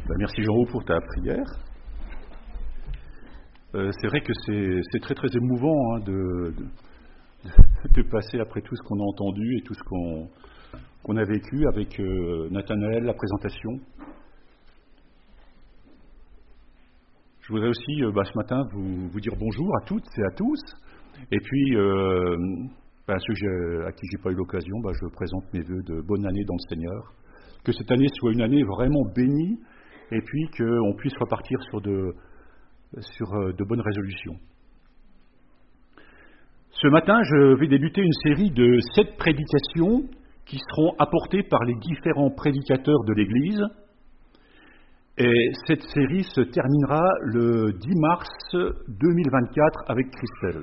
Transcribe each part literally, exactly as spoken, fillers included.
Ben, merci Jean-Roux pour ta prière. Euh, c'est vrai que c'est, c'est très très émouvant hein, de, de, de passer après tout ce qu'on a entendu et tout ce qu'on, qu'on a vécu avec euh, Nathanaël, la présentation. Je voudrais aussi euh, bah, ce matin vous, vous dire bonjour à toutes et à tous. Et puis, euh, bah, à ceux que j'ai, à qui je n'ai pas eu l'occasion, bah, je présente mes vœux de bonne année dans le Seigneur. Que cette année soit une année vraiment bénie et puis qu'on puisse repartir sur de, sur de bonnes résolutions. Ce matin, je vais débuter une série de sept prédications qui seront apportées par les différents prédicateurs de l'Église. Et cette série se terminera le dix mars deux mille vingt-quatre avec Christelle.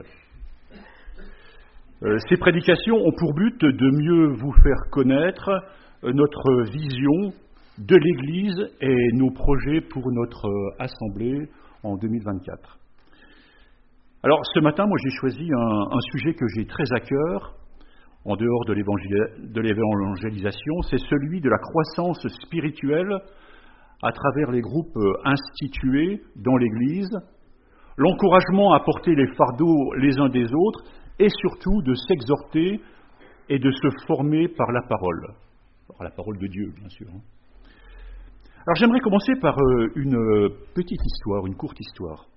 Euh, ces prédications ont pour but de mieux vous faire connaître notre vision de l'Église et nos projets pour notre assemblée en deux mille vingt-quatre. Alors ce matin, moi j'ai choisi un, un sujet que j'ai très à cœur, en dehors de, l'évangél- de l'évangélisation, c'est celui de la croissance spirituelle à travers les groupes institués dans l'Église, l'encouragement à porter les fardeaux les uns des autres et surtout de s'exhorter et de se former par la parole. Par la parole de Dieu, bien sûr. Alors j'aimerais commencer par une petite histoire, une courte histoire.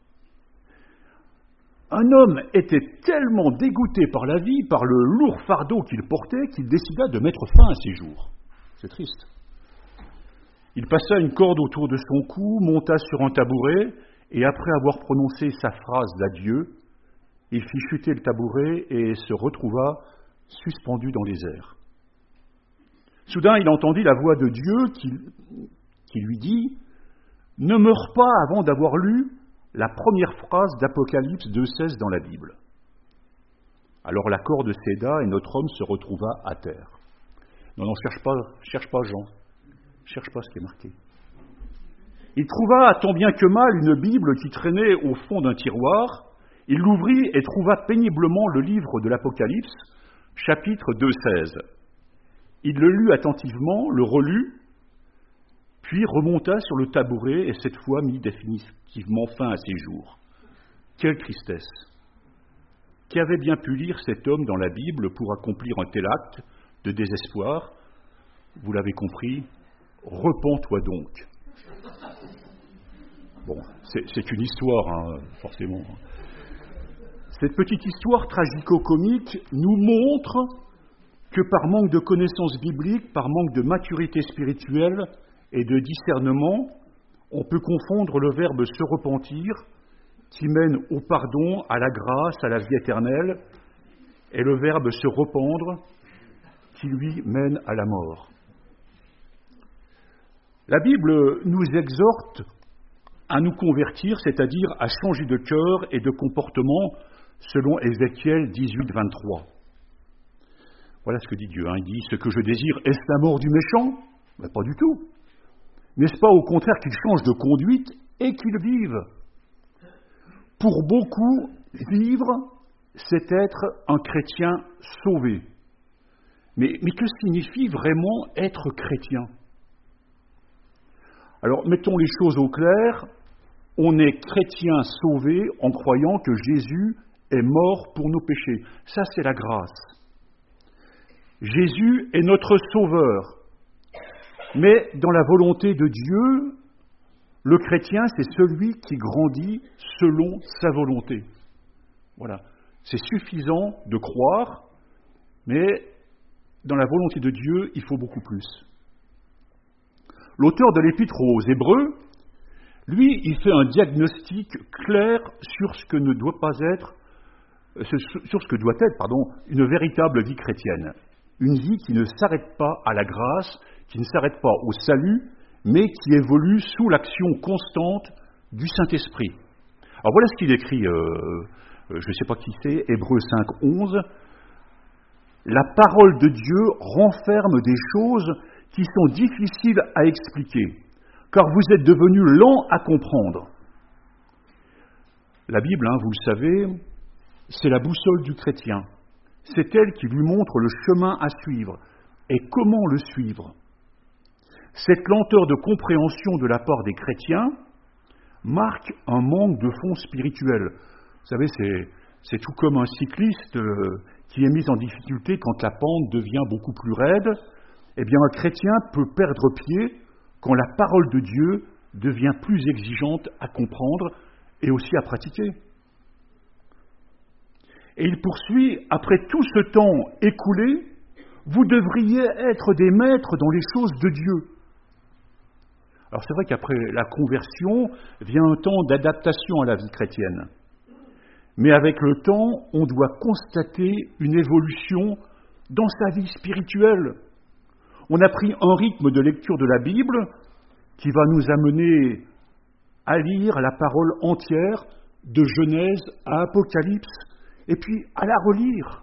Un homme était tellement dégoûté par la vie, par le lourd fardeau qu'il portait, qu'il décida de mettre fin à ses jours. C'est triste. Il passa une corde autour de son cou, monta sur un tabouret, et après avoir prononcé sa phrase d'adieu, il fit chuter le tabouret et se retrouva suspendu dans les airs. Soudain, il entendit la voix de Dieu qui, qui lui dit « Ne meurs pas avant d'avoir lu la première phrase d'Apocalypse deux seize dans la Bible. » Alors la corde céda et notre homme se retrouva à terre. Non, non, cherche pas, cherche pas Jean, cherche pas ce qui est marqué. Il trouva tant bien que mal une Bible qui traînait au fond d'un tiroir. Il l'ouvrit et trouva péniblement le livre de l'Apocalypse, chapitre deux seize. Il le lut attentivement, le relut, puis remonta sur le tabouret et cette fois mit définitivement fin à ses jours. Quelle tristesse! Qui avait bien pu lire cet homme dans la Bible pour accomplir un tel acte de désespoir? Vous l'avez compris, repens-toi donc. Bon, c'est, c'est une histoire, hein, forcément. Cette petite histoire tragico-comique nous montre que par manque de connaissances bibliques, par manque de maturité spirituelle et de discernement, on peut confondre le verbe se repentir, qui mène au pardon, à la grâce, à la vie éternelle, et le verbe se rependre, qui lui mène à la mort. La Bible nous exhorte à nous convertir, c'est-à-dire à changer de cœur et de comportement, selon Ézéchiel dix-huit vingt-trois. Voilà ce que dit Dieu. Hein. Il dit « Ce que je désire, est-ce la mort du méchant ?» Ben, pas du tout. N'est-ce pas au contraire qu'il change de conduite et qu'il vive? Pour beaucoup, vivre, c'est être un chrétien sauvé. Mais, mais que signifie vraiment être chrétien? Alors, mettons les choses au clair. On est chrétien sauvé en croyant que Jésus est mort pour nos péchés. Ça, c'est la grâce. Jésus est notre sauveur. Mais dans la volonté de Dieu, le chrétien, c'est celui qui grandit selon sa volonté. Voilà. C'est suffisant de croire, mais dans la volonté de Dieu, il faut beaucoup plus. L'auteur de l'Épître aux Hébreux, lui, il fait un diagnostic clair sur ce que ne doit pas être, sur ce que doit être, pardon, une véritable vie chrétienne. Une vie qui ne s'arrête pas à la grâce, qui ne s'arrête pas au salut, mais qui évolue sous l'action constante du Saint-Esprit. Alors voilà ce qu'il écrit, euh, je ne sais pas qui c'est, Hébreux cinq onze. La parole de Dieu renferme des choses qui sont difficiles à expliquer, car vous êtes devenus lents à comprendre. La Bible, hein, vous le savez, c'est la boussole du chrétien. C'est elle qui lui montre le chemin à suivre et comment le suivre. Cette lenteur de compréhension de la part des chrétiens marque un manque de fond spirituel. Vous savez, c'est, c'est tout comme un cycliste euh, qui est mis en difficulté quand la pente devient beaucoup plus raide. Eh bien, un chrétien peut perdre pied quand la parole de Dieu devient plus exigeante à comprendre et aussi à pratiquer. Et il poursuit, après tout ce temps écoulé, vous devriez être des maîtres dans les choses de Dieu. Alors c'est vrai qu'après la conversion vient un temps d'adaptation à la vie chrétienne. Mais avec le temps, on doit constater une évolution dans sa vie spirituelle. On a pris un rythme de lecture de la Bible qui va nous amener à lire la parole entière de Genèse à Apocalypse, et puis à la relire.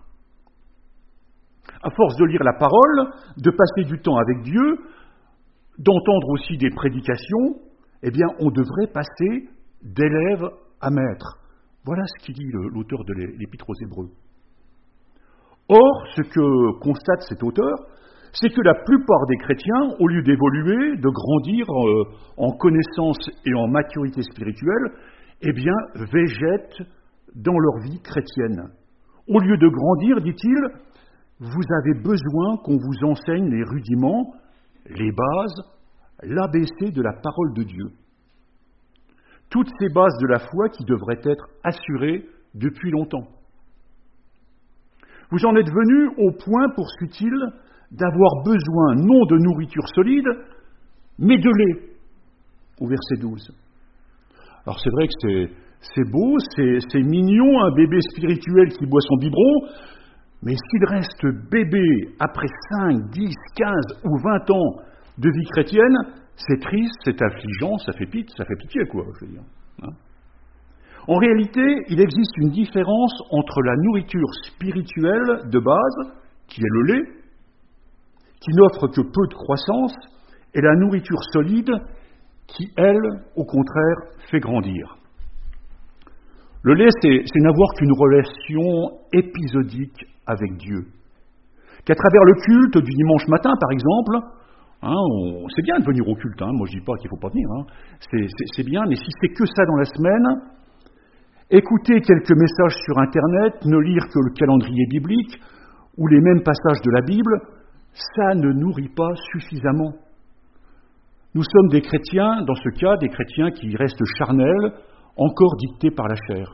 À force de lire la parole, de passer du temps avec Dieu, d'entendre aussi des prédications, eh bien, on devrait passer d'élève à maître. Voilà ce qu'il dit l'auteur de l'Épître aux Hébreux. Or, ce que constate cet auteur, c'est que la plupart des chrétiens, au lieu d'évoluer, de grandir euh, en connaissance et en maturité spirituelle, eh bien, végètent dans leur vie chrétienne. Au lieu de grandir, dit-il, vous avez besoin qu'on vous enseigne les rudiments, les bases, l'A B C de la parole de Dieu. Toutes ces bases de la foi qui devraient être assurées depuis longtemps. Vous en êtes venus au point, poursuit-il, d'avoir besoin non de nourriture solide, mais de lait, au verset douze. Alors c'est vrai que c'est, c'est beau, c'est, c'est mignon, un bébé spirituel qui boit son biberon, mais s'il reste bébé après cinq, dix, quinze ou vingt ans de vie chrétienne, c'est triste, c'est affligeant, ça fait pitié, ça fait pitié quoi, je veux dire. Hein. En réalité, il existe une différence entre la nourriture spirituelle de base, qui est le lait, qui n'offre que peu de croissance, et la nourriture solide, qui, elle, au contraire, fait grandir. Le lait, c'est, c'est n'avoir qu'une relation épisodique avec Dieu. Qu'à travers le culte du dimanche matin, par exemple, hein, on, c'est bien de venir au culte, hein, moi je ne dis pas qu'il ne faut pas venir, hein, c'est, c'est, c'est bien, mais si c'est que ça dans la semaine, écouter quelques messages sur Internet, ne lire que le calendrier biblique, ou les mêmes passages de la Bible, ça ne nourrit pas suffisamment. Nous sommes des chrétiens, dans ce cas, des chrétiens qui restent charnels, encore dictés par la chair.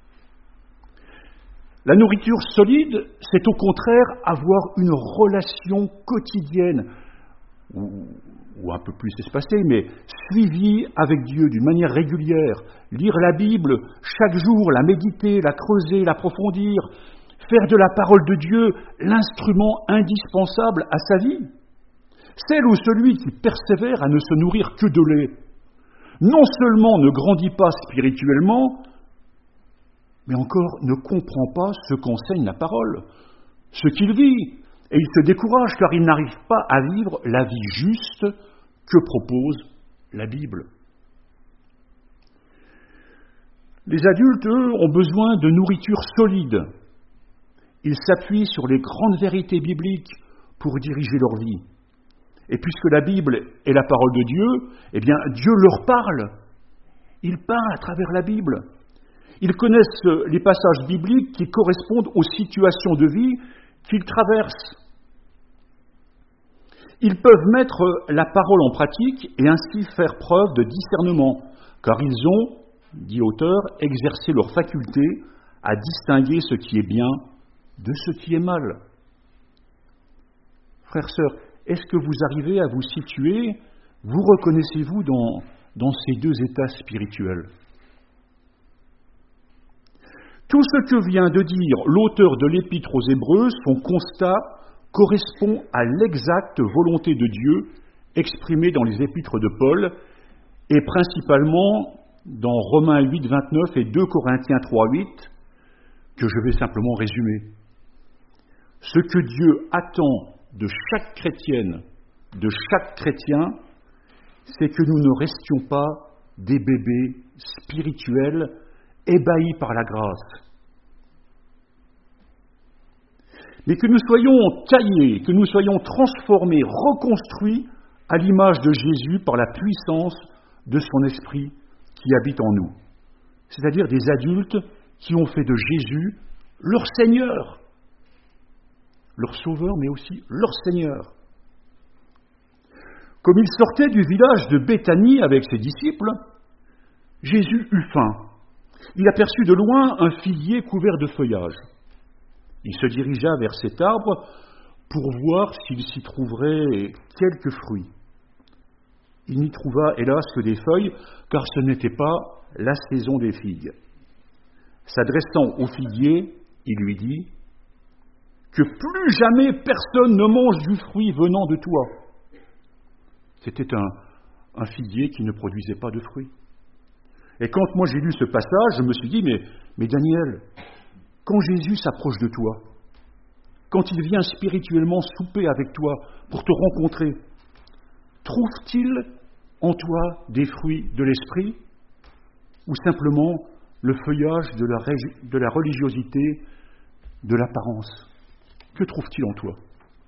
La nourriture solide, c'est au contraire avoir une relation quotidienne, ou, ou un peu plus espacée, mais suivie avec Dieu d'une manière régulière. Lire la Bible chaque jour, la méditer, la creuser, l'approfondir, faire de la parole de Dieu l'instrument indispensable à sa vie. Celle ou celui qui persévère à ne se nourrir que de lait, non seulement ne grandit pas spirituellement, mais encore ne comprend pas ce qu'enseigne la parole, ce qu'il vit, et il se décourage car il n'arrive pas à vivre la vie juste que propose la Bible. Les adultes, eux, ont besoin de nourriture solide. Ils s'appuient sur les grandes vérités bibliques pour diriger leur vie. Et puisque la Bible est la parole de Dieu, eh bien Dieu leur parle. Il parle à travers la Bible. Ils connaissent les passages bibliques qui correspondent aux situations de vie qu'ils traversent. Ils peuvent mettre la parole en pratique et ainsi faire preuve de discernement, car ils ont, dit l'auteur, exercé leur faculté à distinguer ce qui est bien de ce qui est mal. Frères, sœurs, est-ce que vous arrivez à vous situer, vous reconnaissez-vous dans, dans ces deux états spirituels ? Tout ce que vient de dire l'auteur de l'Épître aux Hébreux, son constat correspond à l'exacte volonté de Dieu exprimée dans les Épîtres de Paul et principalement dans Romains huit, vingt-neuf et deux Corinthiens trois, huit, que je vais simplement résumer. Ce que Dieu attend de chaque chrétienne, de chaque chrétien, c'est que nous ne restions pas des bébés spirituels ébahis par la grâce, mais que nous soyons taillés, que nous soyons transformés, reconstruits à l'image de Jésus par la puissance de son esprit qui habite en nous. C'est-à-dire des adultes qui ont fait de Jésus leur Seigneur, leur Sauveur, mais aussi leur Seigneur. Comme il sortait du village de Béthanie avec ses disciples, Jésus eut faim. Il aperçut de loin un figuier couvert de feuillage. Il se dirigea vers cet arbre pour voir s'il s'y trouverait quelques fruits. Il n'y trouva, hélas, que des feuilles, car ce n'était pas la saison des figues. S'adressant au figuier, il lui dit « Que plus jamais personne ne mange du fruit venant de toi. » C'était un, un figuier qui ne produisait pas de fruits. Et quand moi j'ai lu ce passage, je me suis dit, mais, mais Daniel, quand Jésus s'approche de toi, quand il vient spirituellement souper avec toi pour te rencontrer, trouve-t-il en toi des fruits de l'esprit ou simplement le feuillage de la, rég- de la religiosité, de l'apparence? Que trouve-t-il en toi?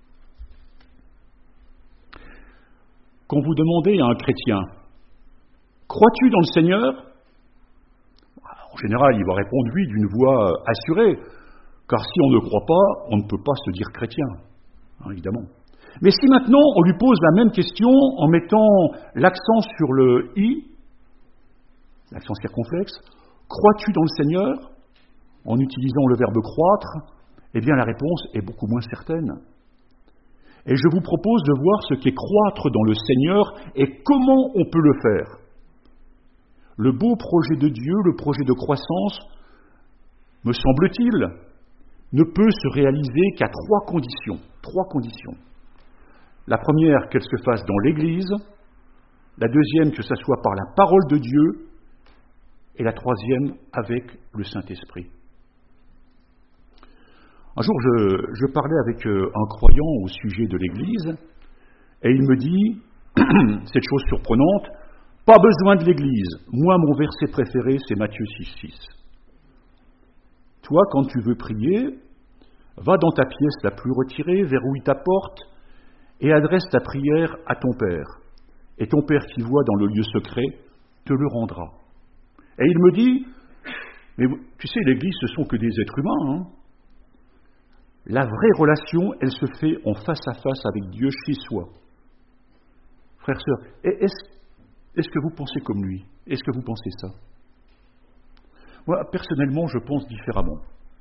Quand vous demandez à un chrétien, crois-tu dans le Seigneur? En général, il va répondre oui d'une voix assurée, car si on ne croit pas, on ne peut pas se dire chrétien, hein, évidemment. Mais si maintenant on lui pose la même question en mettant l'accent sur le « i », l'accent circonflexe, crois-tu dans le Seigneur, en utilisant le verbe croître, eh bien la réponse est beaucoup moins certaine. Et je vous propose de voir ce qu'est croître dans le Seigneur et comment on peut le faire. Le beau projet de Dieu, le projet de croissance, me semble-t-il, ne peut se réaliser qu'à trois conditions. Trois conditions. La première, qu'elle se fasse dans l'Église. La deuxième, que ce soit par la parole de Dieu. Et la troisième, avec le Saint-Esprit. Un jour, je, je parlais avec un croyant au sujet de l'Église, et il me dit, cette chose surprenante, « Pas besoin de l'Église. Moi, mon verset préféré, c'est Matthieu six six. Toi, quand tu veux prier, va dans ta pièce la plus retirée, verrouille ta porte, et adresse ta prière à ton Père. Et ton Père qui voit dans le lieu secret te le rendra. » Et il me dit, « Mais tu sais, l'Église, ce sont que des êtres humains, hein. La vraie relation, elle se fait en face à face avec Dieu chez soi. » Frères, sœurs, est-ce, est-ce que vous pensez comme lui? Est-ce que vous pensez ça? Moi, personnellement, je pense différemment.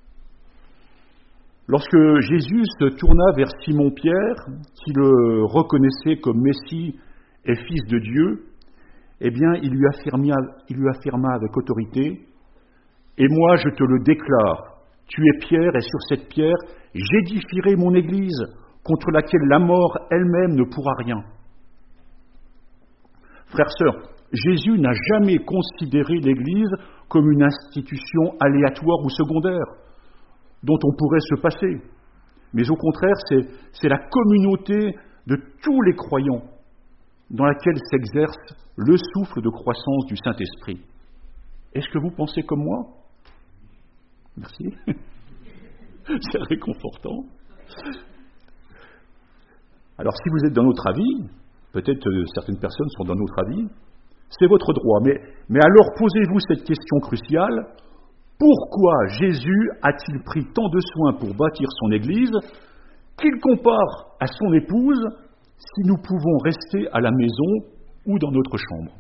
Lorsque Jésus se tourna vers Simon-Pierre, qui le reconnaissait comme Messie et Fils de Dieu, eh bien, il lui affirma, il lui affirma avec autorité, « Et moi, je te le déclare, tu es Pierre, et sur cette pierre, j'édifierai mon Église, contre laquelle la mort elle-même ne pourra rien. » Frères, sœurs, Jésus n'a jamais considéré l'Église comme une institution aléatoire ou secondaire, dont on pourrait se passer. Mais au contraire, c'est, c'est la communauté de tous les croyants dans laquelle s'exerce le souffle de croissance du Saint-Esprit. Est-ce que vous pensez comme moi? Merci. C'est réconfortant. Alors, si vous êtes d'un autre avis, peut-être que certaines personnes sont d'un autre avis, c'est votre droit. Mais, mais alors, posez-vous cette question cruciale. Pourquoi Jésus a-t-il pris tant de soin pour bâtir son Église qu'il compare à son épouse si nous pouvons rester à la maison ou dans notre chambre?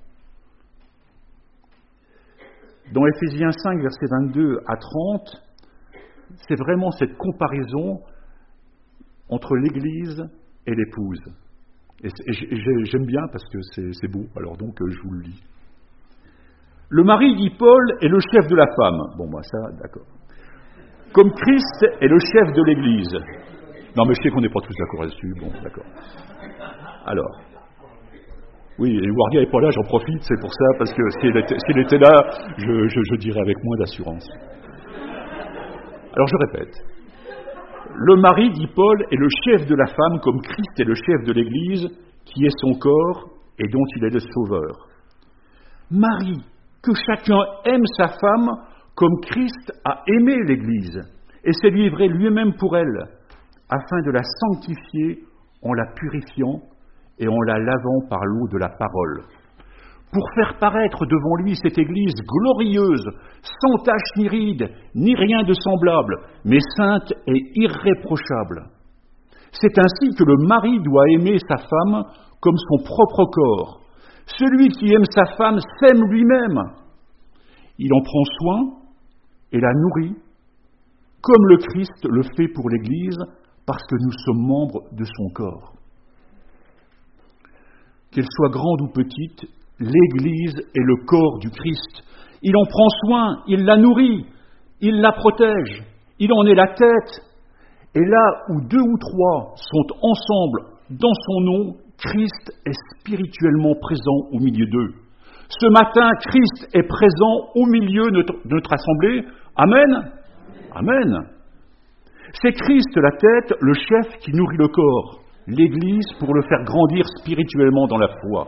Dans Éphésiens cinq, versets vingt-deux à trente, c'est vraiment cette comparaison entre l'Église et l'épouse. Et j'aime bien parce que c'est, c'est beau, alors donc je vous le lis. Le mari, dit Paul, est le chef de la femme. Bon, moi, ça, d'accord. Comme Christ est le chef de l'Église. Non, mais je sais qu'on n'est pas tous d'accord là-dessus. Bon, d'accord. Alors, oui, et Warga n'est pas là, j'en profite, c'est pour ça, parce que s'il était, s'il était là, je, je, je dirais avec moins d'assurance. Alors, je répète. Le mari, dit Paul, est le chef de la femme, comme Christ est le chef de l'Église, qui est son corps et dont il est le sauveur. Marie, que chacun aime sa femme comme Christ a aimé l'Église et s'est livré lui-même pour elle, afin de la sanctifier en la purifiant et en la lavant par l'eau de la parole, pour faire paraître devant lui cette Église glorieuse, sans tache ni ride, ni rien de semblable, mais sainte et irréprochable. C'est ainsi que le mari doit aimer sa femme comme son propre corps. Celui qui aime sa femme s'aime lui-même. Il en prend soin et la nourrit, comme le Christ le fait pour l'Église, parce que nous sommes membres de son corps. Qu'elle soit grande ou petite, l'Église est le corps du Christ. Il en prend soin, il la nourrit, il la protège, il en est la tête. Et là où deux ou trois sont ensemble dans son nom, Christ est spirituellement présent au milieu d'eux. Ce matin, Christ est présent au milieu de notre, de notre assemblée. Amen. Amen. C'est Christ la tête, le chef qui nourrit le corps, l'Église pour le faire grandir spirituellement dans la foi.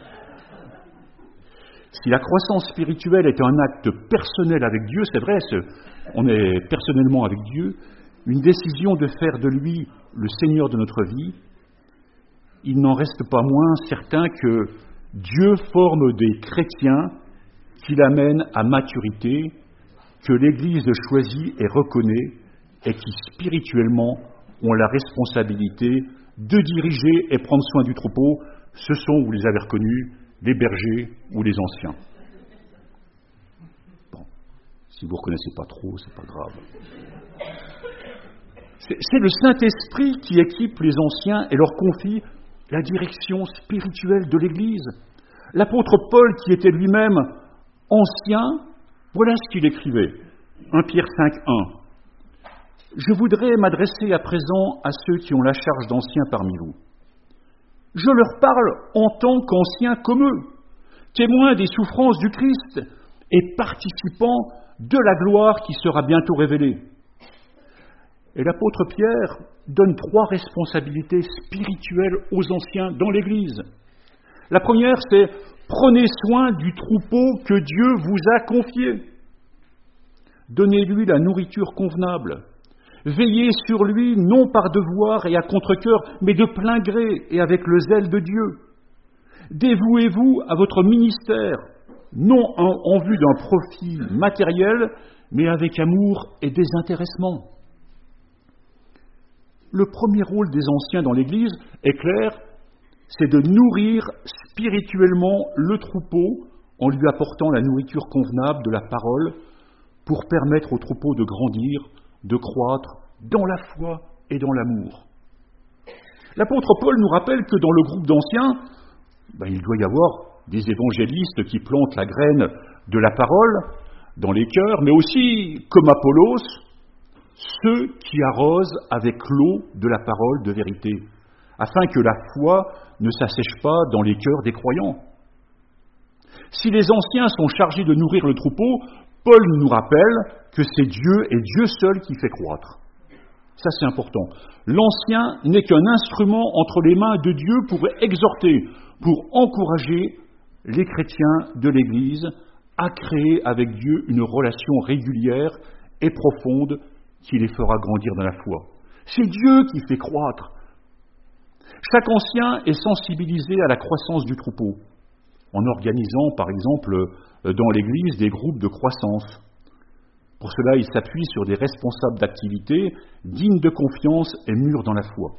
Si la croissance spirituelle est un acte personnel avec Dieu, c'est vrai, c'est, on est personnellement avec Dieu, une décision de faire de lui le Seigneur de notre vie, il n'en reste pas moins certain que Dieu forme des chrétiens qui l'amènent à maturité, que l'Église choisit et reconnaît, et qui spirituellement ont la responsabilité de diriger et prendre soin du troupeau. Ce sont, vous les avez reconnus, les bergers ou les anciens. Bon, si vous ne reconnaissez pas trop, c'est pas grave. C'est, c'est le Saint-Esprit qui équipe les anciens et leur confie la direction spirituelle de l'Église. L'apôtre Paul, qui était lui-même ancien, voilà ce qu'il écrivait. premier Pierre cinq, un. Je voudrais m'adresser à présent à ceux qui ont la charge d'anciens parmi vous. Je leur parle en tant qu'anciens comme eux, témoins des souffrances du Christ et participants de la gloire qui sera bientôt révélée. Et l'apôtre Pierre donne trois responsabilités spirituelles aux anciens dans l'Église. La première, c'est « Prenez soin du troupeau que Dieu vous a confié. Donnez-lui la nourriture convenable. Veillez sur lui, non par devoir et à contre-cœur, mais de plein gré et avec le zèle de Dieu. Dévouez-vous à votre ministère, non en, en vue d'un profit matériel, mais avec amour et désintéressement. » Le premier rôle des anciens dans l'Église est clair, c'est de nourrir spirituellement le troupeau en lui apportant la nourriture convenable de la parole pour permettre au troupeau de grandir, de croître dans la foi et dans l'amour. L'apôtre Paul nous rappelle que dans le groupe d'anciens, ben, il doit y avoir des évangélistes qui plantent la graine de la parole dans les cœurs, mais aussi, comme Apollos, ceux qui arrosent avec l'eau de la parole de vérité, afin que la foi ne s'assèche pas dans les cœurs des croyants. Si les anciens sont chargés de nourrir le troupeau, Paul nous rappelle que c'est Dieu et Dieu seul qui fait croître. Ça, c'est important. L'ancien n'est qu'un instrument entre les mains de Dieu pour exhorter, pour encourager les chrétiens de l'Église à créer avec Dieu une relation régulière et profonde qui les fera grandir dans la foi. C'est Dieu qui fait croître. Chaque ancien est sensibilisé à la croissance du troupeau, en organisant, par exemple, dans l'Église, des groupes de croissance. Pour cela, il s'appuie sur des responsables d'activité dignes de confiance et mûrs dans la foi.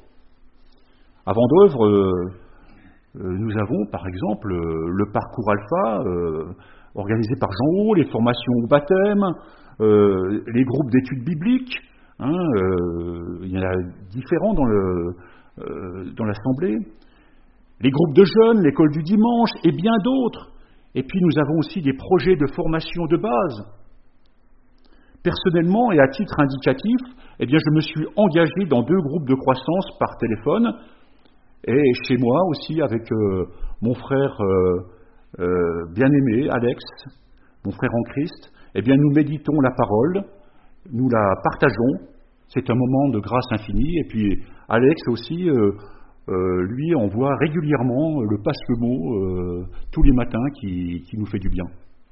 À Vendœuvre, euh, nous avons, par exemple, le parcours Alpha, euh, organisé par Jean Haut, les formations au baptême, euh, les groupes d'études bibliques. Hein, euh, il y en a différents dans, le, euh, dans l'Assemblée. Les groupes de jeunes, l'école du dimanche et bien d'autres. Et puis nous avons aussi des projets de formation de base. Personnellement et à titre indicatif, eh bien, je me suis engagé dans deux groupes de croissance par téléphone et chez moi aussi avec euh, mon frère euh, euh, bien-aimé, Alex, mon frère en Christ. Eh bien, nous méditons la parole, nous la partageons. C'est un moment de grâce infinie. Et puis Alex aussi, euh, euh, lui, envoie régulièrement le passe-le-mot euh, tous les matins qui, qui nous fait du bien.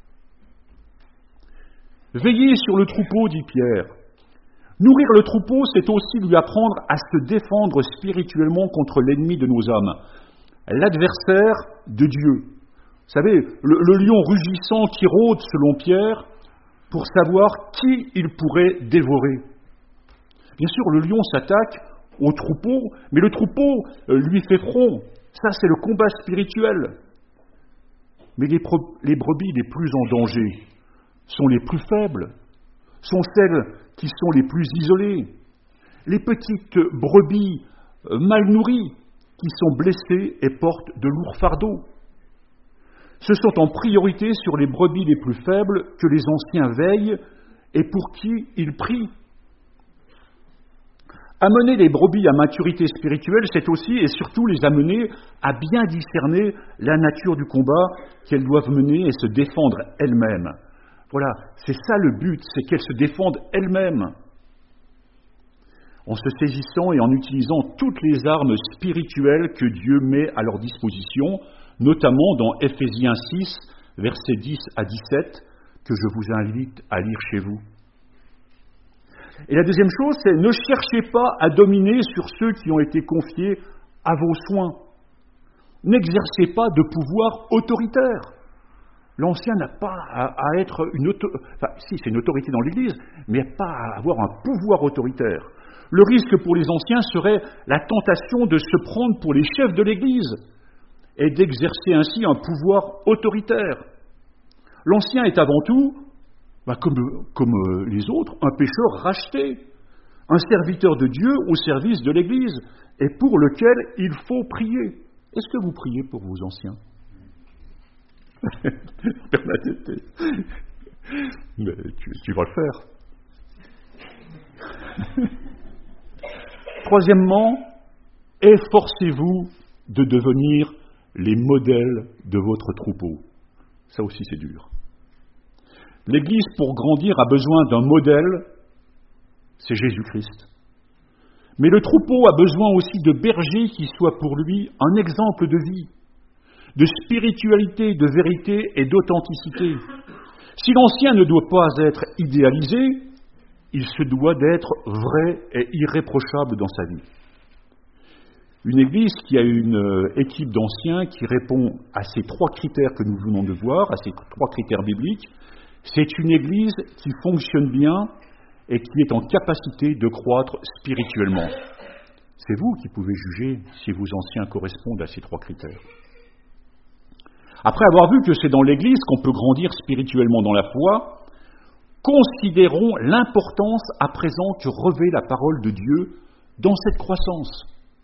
Veillez sur le troupeau, dit Pierre. Nourrir le troupeau, c'est aussi lui apprendre à se défendre spirituellement contre l'ennemi de nos âmes. l'adversaire de Dieu. Vous savez, le, le lion rugissant qui rôde selon Pierre pour savoir qui il pourrait dévorer. Bien sûr, le lion s'attaque au troupeau, mais le troupeau lui fait front. Ça, c'est le combat spirituel. Mais les, pro- les brebis les plus en danger sont les plus faibles, sont celles qui sont les plus isolées. Les petites brebis mal nourries qui sont blessées et portent de lourds fardeaux. Ce sont en priorité sur les brebis les plus faibles que les anciens veillent et pour qui ils prient. Amener les brebis à maturité spirituelle, c'est aussi et surtout les amener à bien discerner la nature du combat qu'elles doivent mener et se défendre elles-mêmes. Voilà, c'est ça le but, c'est qu'elles se défendent elles-mêmes, en se saisissant et en utilisant toutes les armes spirituelles que Dieu met à leur disposition, notamment dans Éphésiens six, versets dix à dix-sept, que je vous invite à lire chez vous. Et la deuxième chose, c'est ne cherchez pas à dominer sur ceux qui ont été confiés à vos soins. N'exercez pas de pouvoir autoritaire. L'ancien n'a pas à, à être une autorité, enfin si c'est une autorité dans l'Église, mais pas à avoir un pouvoir autoritaire. Le risque pour les anciens serait la tentation de se prendre pour les chefs de l'Église et d'exercer ainsi un pouvoir autoritaire. L'ancien est avant tout, bah comme, comme les autres, un pécheur racheté, un serviteur de Dieu au service de l'Église, et pour lequel il faut prier. Est-ce que vous priez pour vos anciens ? Bernadette, mais tu, tu vas le faire. Troisièmement, efforcez-vous de devenir les modèles de votre troupeau. Ça aussi, c'est dur. L'Église, pour grandir, a besoin d'un modèle, c'est Jésus-Christ. Mais le troupeau a besoin aussi de bergers qui soient pour lui un exemple de vie, de spiritualité, de vérité et d'authenticité. Si l'ancien ne doit pas être idéalisé, il se doit d'être vrai et irréprochable dans sa vie. Une Église qui a une équipe d'anciens qui répond à ces trois critères que nous venons de voir, à ces trois critères bibliques, c'est une Église qui fonctionne bien et qui est en capacité de croître spirituellement. C'est vous qui pouvez juger si vos anciens correspondent à ces trois critères. Après avoir vu que c'est dans l'Église qu'on peut grandir spirituellement dans la foi, considérons l'importance à présent que revêt la parole de Dieu dans cette croissance.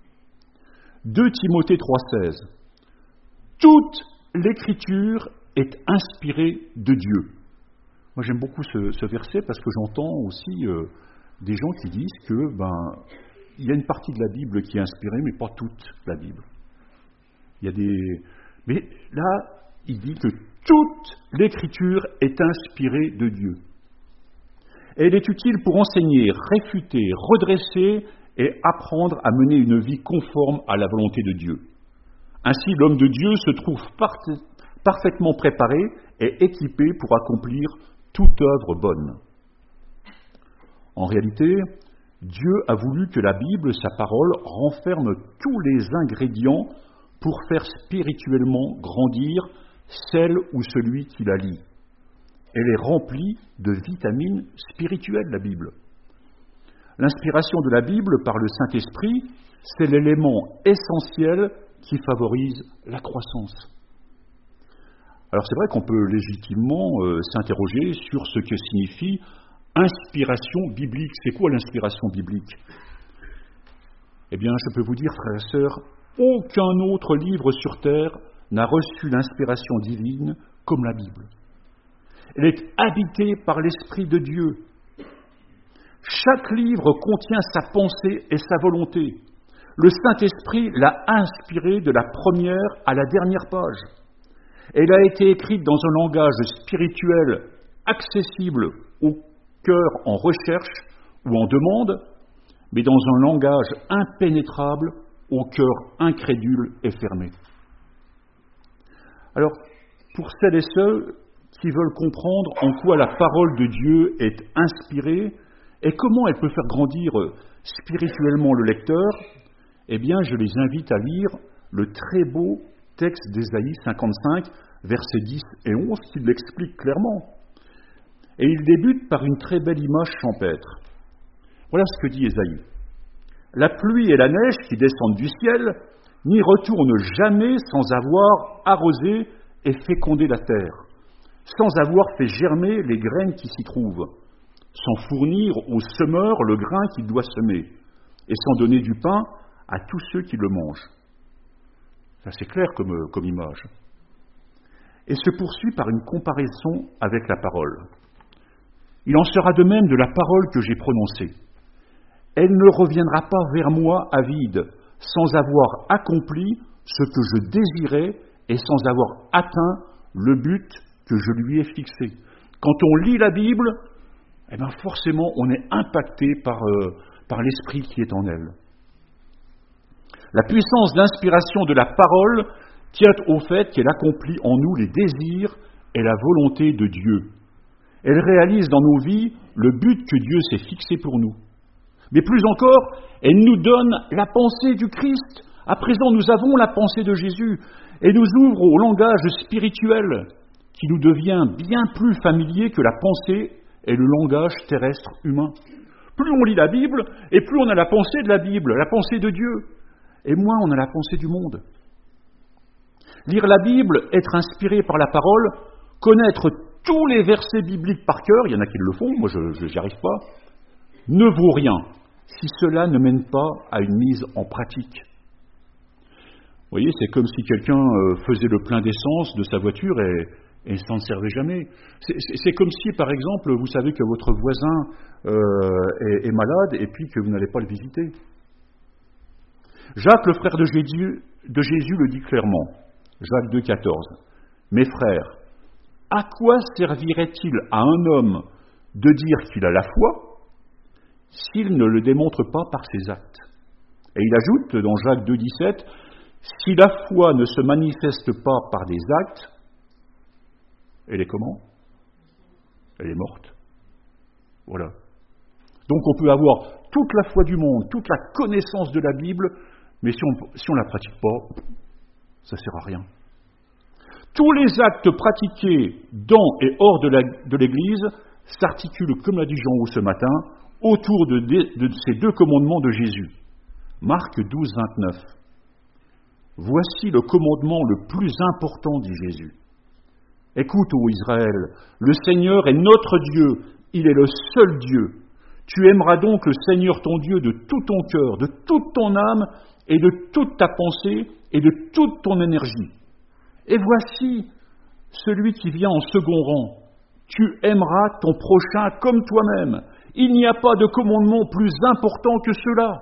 deux Timothée trois seize. Toute l'Écriture est inspirée de Dieu. Moi j'aime beaucoup ce, ce verset parce que j'entends aussi euh, des gens qui disent que ben il y a une partie de la Bible qui est inspirée, mais pas toute la Bible. Il y a des, mais là il dit que toute l'Écriture est inspirée de Dieu. Elle est utile pour enseigner, réfuter, redresser et apprendre à mener une vie conforme à la volonté de Dieu. Ainsi, l'homme de Dieu se trouve par- parfaitement préparé et équipé pour accomplir toute œuvre bonne. En réalité, Dieu a voulu que la Bible, sa parole, renferme tous les ingrédients pour faire spirituellement grandir celle ou celui qui la lit. Elle est remplie de vitamines spirituelles, la Bible. L'inspiration de la Bible par le Saint-Esprit, c'est l'élément essentiel qui favorise la croissance. Alors c'est vrai qu'on peut légitimement euh, s'interroger sur ce que signifie inspiration biblique. C'est quoi l'inspiration biblique ? Eh bien, je peux vous dire, frères et sœurs, aucun autre livre sur terre n'a reçu l'inspiration divine comme la Bible. Elle est habitée par l'Esprit de Dieu. Chaque livre contient sa pensée et sa volonté. Le Saint-Esprit l'a inspirée de la première à la dernière page. Elle a été écrite dans un langage spirituel accessible au cœur en recherche ou en demande, mais dans un langage impénétrable au cœur incrédule et fermé. Alors, pour celles et ceux qui veulent comprendre en quoi la parole de Dieu est inspirée et comment elle peut faire grandir spirituellement le lecteur, eh bien, je les invite à lire le très beau texte d'Ésaïe cinquante-cinq, versets dix et onze, qui l'explique clairement. Et il débute par une très belle image champêtre. Voilà ce que dit Ésaïe. « La pluie et la neige qui descendent du ciel n'y retournent jamais sans avoir arrosé et fécondé la terre, sans avoir fait germer les graines qui s'y trouvent, sans fournir au semeur le grain qu'il doit semer, et sans donner du pain à tous ceux qui le mangent. » Ça, c'est clair comme, comme image. Et se poursuit par une comparaison avec la parole. Il en sera de même de la parole que j'ai prononcée. Elle ne reviendra pas vers moi avide, sans avoir accompli ce que je désirais et sans avoir atteint le but que je lui ai fixé. Quand on lit la Bible, eh bien forcément on est impacté par, euh, par l'esprit qui est en elle. La puissance d'inspiration de la parole tient au fait qu'elle accomplit en nous les désirs et la volonté de Dieu. Elle réalise dans nos vies le but que Dieu s'est fixé pour nous. Mais plus encore, elle nous donne la pensée du Christ. À présent, nous avons la pensée de Jésus et nous ouvre au langage spirituel qui nous devient bien plus familier que la pensée et le langage terrestre humain. Plus on lit la Bible, et plus on a la pensée de la Bible, la pensée de Dieu, et moins on a la pensée du monde. Lire la Bible, être inspiré par la parole, connaître tous les versets bibliques par cœur, il y en a qui le font, moi je n'y arrive pas, ne vaut rien si cela ne mène pas à une mise en pratique. Vous voyez, c'est comme si quelqu'un faisait le plein d'essence de sa voiture et, et s'en servait jamais. C'est, c'est, c'est comme si, par exemple, vous savez que votre voisin euh, est, est malade et puis que vous n'allez pas le visiter. Jacques, le frère de Jésus, de Jésus le dit clairement. Jacques deux, quatorze. « Mes frères, à quoi servirait-il à un homme de dire qu'il a la foi s'il ne le démontre pas par ses actes ?» Et il ajoute dans Jacques deux, dix-sept, « Si la foi ne se manifeste pas par des actes, elle est comment ? Elle est morte. » Voilà. Donc on peut avoir toute la foi du monde, toute la connaissance de la Bible, mais si on si on la pratique pas, ça ne sert à rien. Tous les actes pratiqués dans et hors de, la, de l'Église s'articulent, comme l'a dit Jean-Haut ce matin, autour de, de, de ces deux commandements de Jésus. Marc douze, vingt-neuf. Voici le commandement le plus important, dit Jésus. Écoute, ô Israël, le Seigneur est notre Dieu, il est le seul Dieu. Tu aimeras donc le Seigneur ton Dieu de tout ton cœur, de toute ton âme et de toute ta pensée et de toute ton énergie. Et voici celui qui vient en second rang. Tu aimeras ton prochain comme toi-même. Il n'y a pas de commandement plus important que cela.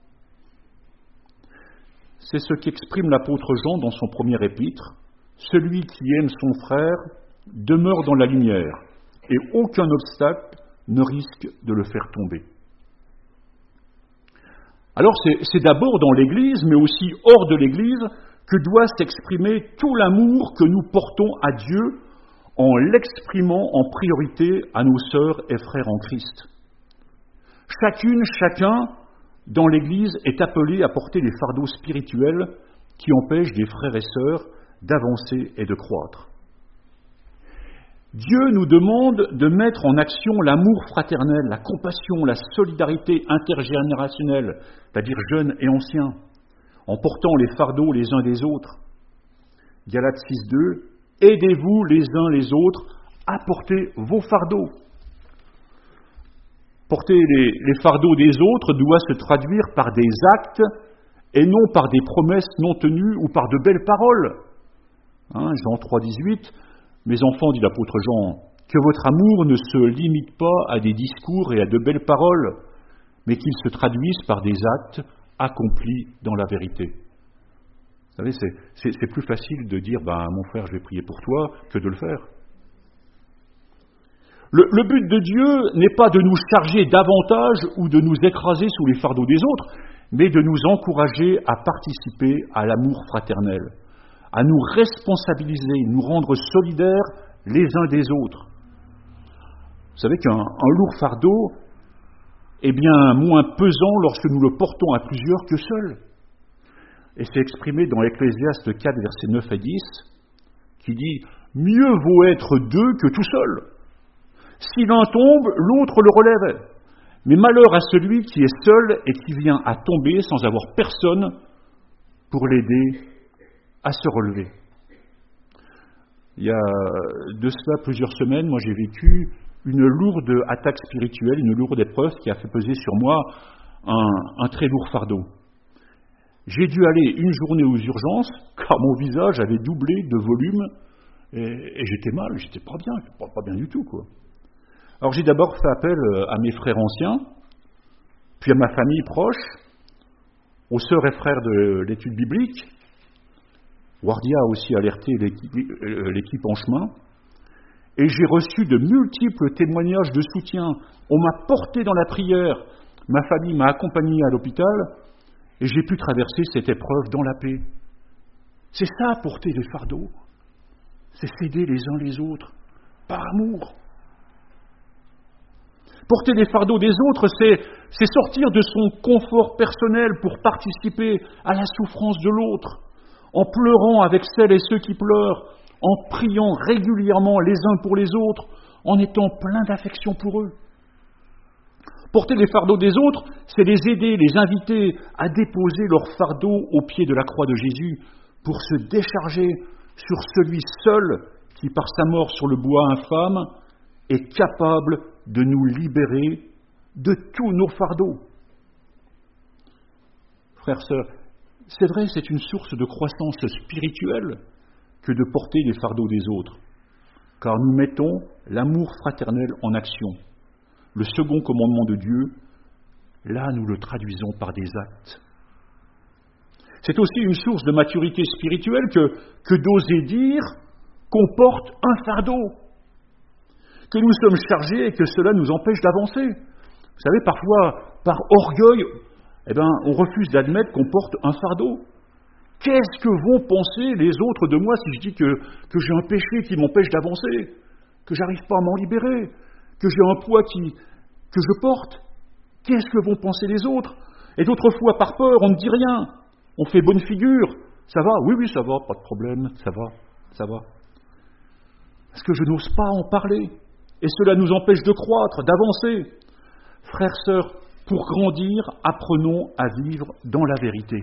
C'est ce qu'exprime l'apôtre Jean dans son premier épître. Celui qui aime son frère demeure dans la lumière, et aucun obstacle ne risque de le faire tomber. Alors c'est, c'est d'abord dans l'Église, mais aussi hors de l'Église, que doit s'exprimer tout l'amour que nous portons à Dieu en l'exprimant en priorité à nos sœurs et frères en Christ. Chacune, chacun, dans l'Église, est appelé à porter les fardeaux spirituels qui empêchent des frères et sœurs d'avancer et de croître. Dieu nous demande de mettre en action l'amour fraternel, la compassion, la solidarité intergénérationnelle, c'est-à-dire jeunes et anciens, en portant les fardeaux les uns des autres. Galates six, deux, « Aidez-vous les uns les autres à porter vos fardeaux ». Porter les, les fardeaux des autres doit se traduire par des actes et non par des promesses non tenues ou par de belles paroles. Hein, Jean trois, dix-huit, « Mes enfants, dit l'apôtre Jean, que votre amour ne se limite pas à des discours et à de belles paroles, mais qu'il se traduise par des actes accomplis dans la vérité. » Vous savez, c'est, c'est, c'est plus facile de dire ben, « Mon frère, je vais prier pour toi » que de le faire. Le, le but de Dieu n'est pas de nous charger davantage ou de nous écraser sous les fardeaux des autres, mais de nous encourager à participer à l'amour fraternel, à nous responsabiliser, nous rendre solidaires les uns des autres. Vous savez qu'un un lourd fardeau est bien moins pesant lorsque nous le portons à plusieurs que seul. et c'est exprimé dans Ecclésiaste quatre, versets neuf et dix, qui dit « Mieux vaut être deux que tout seul. Si l'un tombe, l'autre le relève. Mais malheur à celui qui est seul et qui vient à tomber sans avoir personne pour l'aider à se relever. » Il y a de cela plusieurs semaines, moi j'ai vécu une lourde attaque spirituelle, une lourde épreuve qui a fait peser sur moi un, un très lourd fardeau. J'ai dû aller une journée aux urgences, car mon visage avait doublé de volume, et, et j'étais mal, j'étais pas bien, pas, pas bien du tout, quoi. Alors j'ai d'abord fait appel à mes frères anciens, puis à ma famille proche, aux sœurs et frères de l'étude biblique. Wardia a aussi alerté l'équipe, l'équipe en chemin, et j'ai reçu de multiples témoignages de soutien. On m'a porté dans la prière, ma famille m'a accompagné à l'hôpital, et j'ai pu traverser cette épreuve dans la paix. C'est ça, porter les fardeaux. C'est s'aider les uns les autres, par amour. Porter les fardeaux des autres, c'est, c'est sortir de son confort personnel pour participer à la souffrance de l'autre, en pleurant avec celles et ceux qui pleurent, en priant régulièrement les uns pour les autres, en étant plein d'affection pour eux. Porter les fardeaux des autres, c'est les aider, les inviter à déposer leur fardeau au pied de la croix de Jésus pour se décharger sur celui seul qui, par sa mort sur le bois infâme, est capable de nous libérer de tous nos fardeaux. Frères, sœurs, c'est vrai, c'est une source de croissance spirituelle que de porter les fardeaux des autres, car nous mettons l'amour fraternel en action. Le second commandement de Dieu, là nous le traduisons par des actes. C'est aussi une source de maturité spirituelle que, que d'oser dire qu'on porte un fardeau, que nous sommes chargés et que cela nous empêche d'avancer. Vous savez, parfois, par orgueil, eh ben, on refuse d'admettre qu'on porte un fardeau. Qu'est-ce que vont penser les autres de moi si je dis que, que j'ai un péché qui m'empêche d'avancer, que j'arrive pas à m'en libérer, que j'ai un poids qui, que je porte? Qu'est-ce que vont penser les autres? Et d'autres fois, par peur, on ne dit rien. On fait bonne figure. Ça va? Oui, oui, ça va, pas de problème, ça va, ça va. Parce que je n'ose pas en parler. Et cela nous empêche de croître, d'avancer. Frères, sœurs, pour grandir, apprenons à vivre dans la vérité.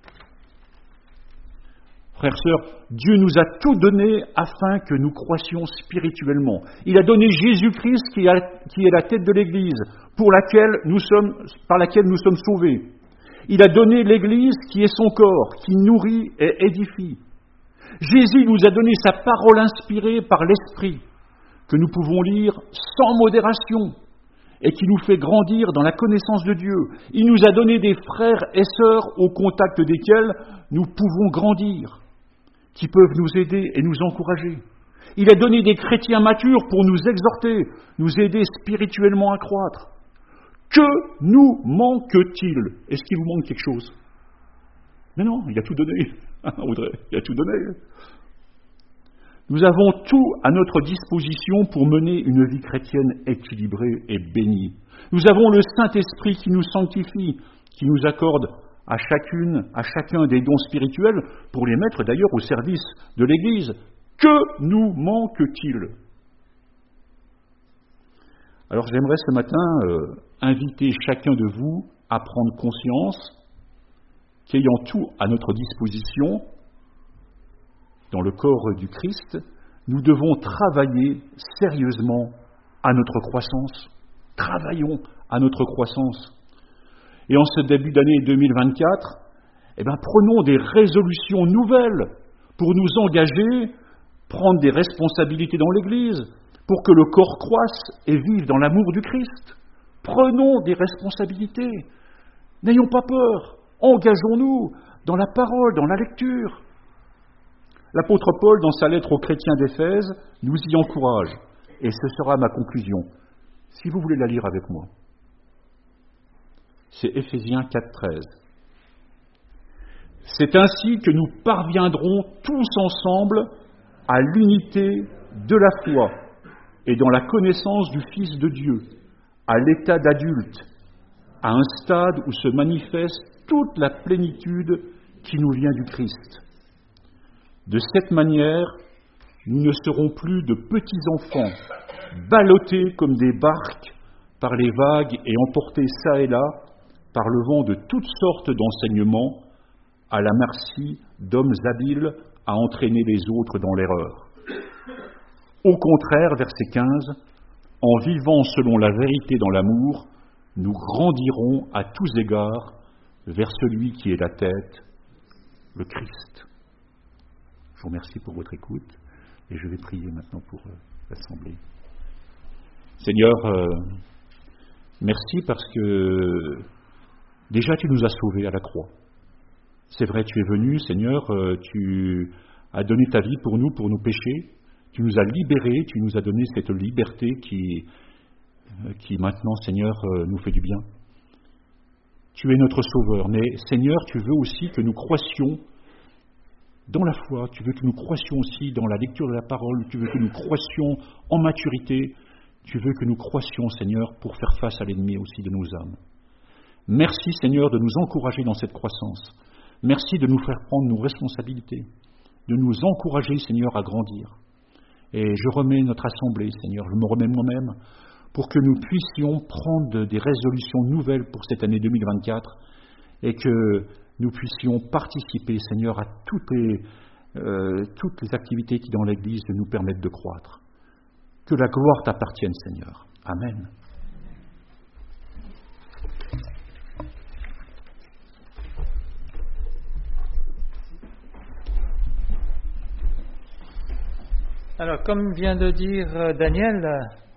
Frères, sœurs, Dieu nous a tout donné afin que nous croissions spirituellement. Il a donné Jésus-Christ qui est la tête de l'Église, pour laquelle nous sommes, par laquelle nous sommes sauvés. Il a donné l'Église qui est son corps, qui nourrit et édifie. Jésus nous a donné sa parole inspirée par l'Esprit, que nous pouvons lire sans modération et qui nous fait grandir dans la connaissance de Dieu. Il nous a donné des frères et sœurs au contact desquels nous pouvons grandir, qui peuvent nous aider et nous encourager. Il a donné des chrétiens matures pour nous exhorter, nous aider spirituellement à croître. Que nous manque-t-il? Est-ce qu'il vous manque quelque chose? Mais non, il a tout donné. Audrey, il a tout donné. Nous avons tout à notre disposition pour mener une vie chrétienne équilibrée et bénie. Nous avons le Saint-Esprit qui nous sanctifie, qui nous accorde à chacune, à chacun des dons spirituels, pour les mettre d'ailleurs au service de l'Église. Que nous manque-t-il? Alors j'aimerais ce matin euh, inviter chacun de vous à prendre conscience qu'ayant tout à notre disposition, dans le corps du Christ, nous devons travailler sérieusement à notre croissance. Travaillons à notre croissance. Et en ce début d'année deux mille vingt-quatre, eh bien, prenons des résolutions nouvelles pour nous engager, prendre des responsabilités dans l'Église, pour que le corps croisse et vive dans l'amour du Christ. Prenons des responsabilités. N'ayons pas peur. Engageons-nous dans la parole, dans la lecture. L'apôtre Paul, dans sa lettre aux chrétiens d'Éphèse, nous y encourage. Et ce sera ma conclusion. Si vous voulez la lire avec moi. C'est Éphésiens quatre, treize. C'est ainsi que nous parviendrons tous ensemble à l'unité de la foi et dans la connaissance du Fils de Dieu, à l'état d'adulte, à un stade où se manifeste toute la plénitude qui nous vient du Christ. De cette manière, nous ne serons plus de petits enfants, ballottés comme des barques par les vagues et emportés çà et là par le vent de toutes sortes d'enseignements, à la merci d'hommes habiles à entraîner les autres dans l'erreur. Au contraire, verset quinze, en vivant selon la vérité dans l'amour, nous grandirons à tous égards vers celui qui est la tête, le Christ. Je vous remercie pour votre écoute et je vais prier maintenant pour euh, l'Assemblée. Seigneur, euh, merci parce que déjà tu nous as sauvés à la croix. C'est vrai, tu es venu, Seigneur, euh, tu as donné ta vie pour nous, pour nos péchés. Tu nous as libérés, tu nous as donné cette liberté qui, euh, qui maintenant, Seigneur, euh, nous fait du bien. Tu es notre Sauveur, mais Seigneur, tu veux aussi que nous croissions dans la foi, tu veux que nous croissions aussi dans la lecture de la parole, tu veux que nous croissions en maturité, tu veux que nous croissions, Seigneur, pour faire face à l'ennemi aussi de nos âmes. Merci, Seigneur, de nous encourager dans cette croissance. Merci de nous faire prendre nos responsabilités, de nous encourager, Seigneur, à grandir. Et je remets notre assemblée, Seigneur, je me remets moi-même, pour que nous puissions prendre des résolutions nouvelles pour cette année deux mille vingt-quatre et que nous puissions participer, Seigneur, à toutes les, euh, toutes les activités qui, dans l'Église, nous permettent de croître. Que la gloire t'appartienne, Seigneur. Amen. Alors, comme vient de dire Daniel,